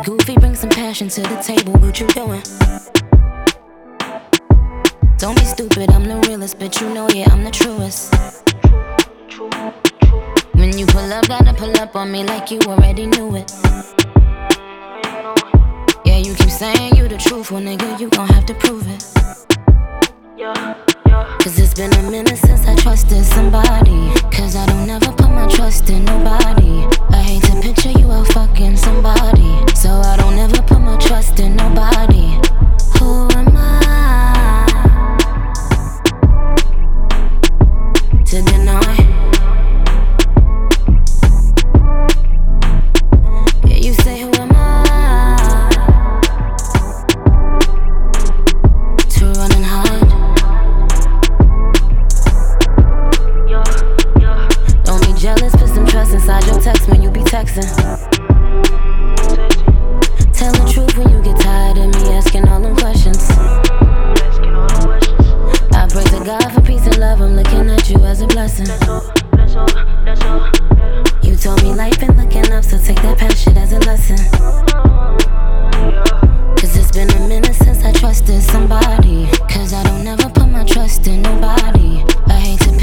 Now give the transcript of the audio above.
goofy, bring some passion to the table. What you doing? Don't be stupid, I'm the realest, but you know, yeah, I'm the truest. When you pull up, gotta pull up on me like you already knew it. Yeah, you keep saying you the truth, well nigga, you gon' have to prove it. Cause it's been a minute since I trusted somebody. Cause I don't ever put my trust in nobody. I hate to picture you out fucking somebody. So I don't ever put my trust in nobody. Who am I to deny? Yeah, you say who am I to run and hide? Jealous, put some trust inside your text when you be texting. Tell the truth when you get tired of me asking all them questions. I pray to God for peace and love, I'm looking at you as a blessing. You told me life ain't looking up, so take that past shit as a lesson. Cause it's been a minute since I trusted somebody. Cause I don't ever put my trust in nobody. I hate to